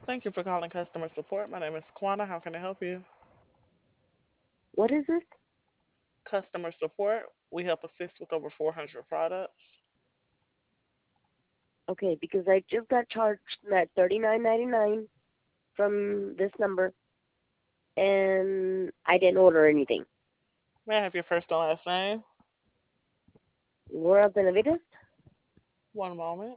Thank you for calling customer support. My name is Kwana. How can I help you? What is this? Customer support. We help assist with over 400 products. Okay, because I just got charged that $39.99 from this number, and I didn't order anything. May I have your first and last name? Laura Benavides? One moment.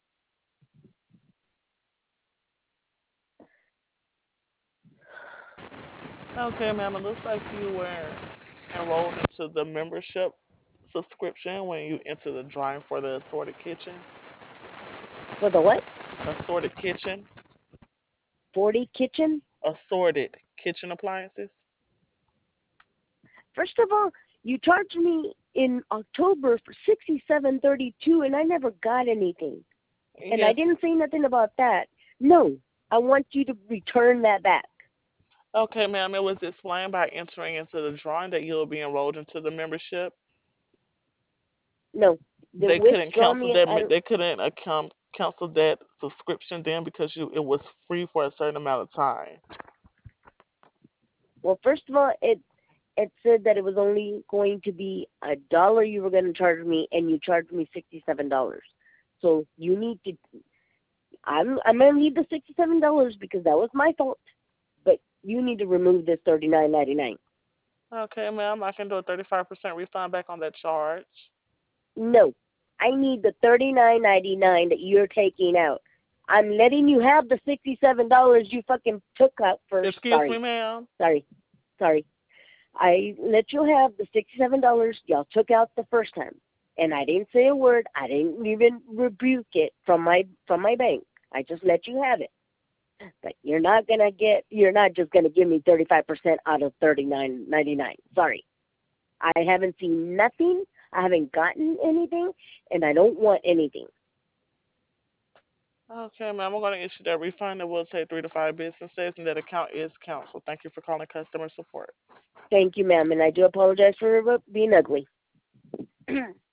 Okay, ma'am. It looks like you were enrolled into the membership subscription when you enter the drawing for the assorted kitchen. For the what? Assorted kitchen. 40 kitchen? Assorted kitchen appliances. First of all, you charged me in October for 67.32, and I never got anything. And I Yes. didn't say nothing about that. No, I want you to return that back. Okay, ma'am. It was explained by entering into the drawing that you'll be enrolled into the membership. No, the They couldn't withdraw cancel me. that. They couldn't cancel that subscription then because it was free for a certain amount of time. Well, first of all, it said that it was only going to be $1 you were going to charge me, and you charged me $67. So you need to. I'm gonna need the $67 because that was my fault. But you need to remove this $39.99. Okay, ma'am. I can do a 35% refund back on that charge. No, I need the $39.99 that you're taking out. I'm letting you have the $67 you fucking took out first. Excuse me, Sorry, ma'am. sorry, sorry. I let you have the $67 y'all took out the first time, and I didn't say a word. I didn't even rebuke it from my bank. I just let you have it. But you're not just gonna give me 35% out of $39.99. Sorry, I haven't seen nothing. I haven't gotten anything, and I don't want anything. Okay, ma'am. I'm going to issue that refund. It will take 3 to 5 business days, and that account is canceled. Thank you for calling customer support. Thank you, ma'am, and I do apologize for being ugly.